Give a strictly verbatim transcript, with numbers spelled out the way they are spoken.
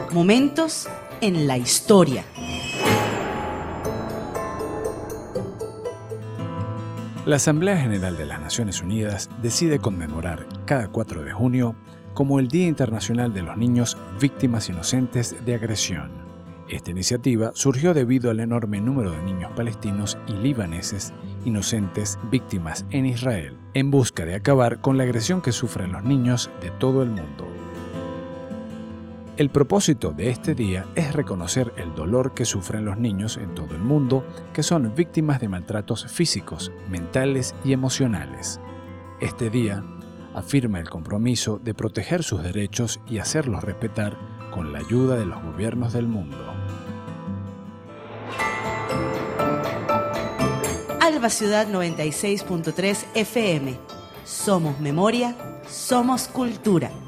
Momentos en la historia. La Asamblea General de las Naciones Unidas decide conmemorar cada cuatro de junio como el Día Internacional de los Niños Víctimas Inocentes de Agresión. Esta iniciativa surgió debido al enorme número de niños palestinos y libaneses inocentes víctimas en Israel, en busca de acabar con la agresión que sufren los niños de todo el mundo. El propósito de este día es reconocer el dolor que sufren los niños en todo el mundo que son víctimas de maltratos físicos, mentales y emocionales. Este día afirma el compromiso de proteger sus derechos y hacerlos respetar con la ayuda de los gobiernos del mundo. Alba Ciudad noventa y seis punto tres F M. Somos memoria, somos cultura.